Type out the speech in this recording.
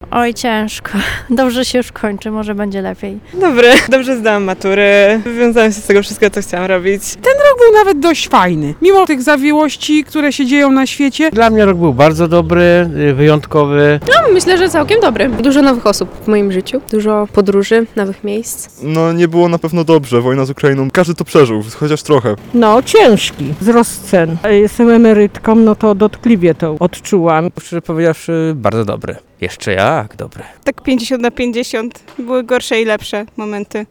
Oj, ciężko. Dobrze się już kończy, może będzie lepiej. Dobry, dobrze zdałam maturę, wywiązałam się z tego wszystkiego, co chciałam robić. Rok był nawet dość fajny, mimo tych zawiłości, które się dzieją na świecie. Dla mnie rok był bardzo dobry, wyjątkowy. Myślę, że całkiem dobry. Dużo nowych osób w moim życiu, dużo podróży, nowych miejsc. No nie było na pewno dobrze, wojna z Ukrainą, każdy to przeżył, chociaż trochę. No ciężki wzrost cen. Jestem emerytką, no to dotkliwie to odczułam. Szczerze powiedziawszy, bardzo dobry. Jeszcze jak dobry. Tak 50/50. Były gorsze i lepsze momenty.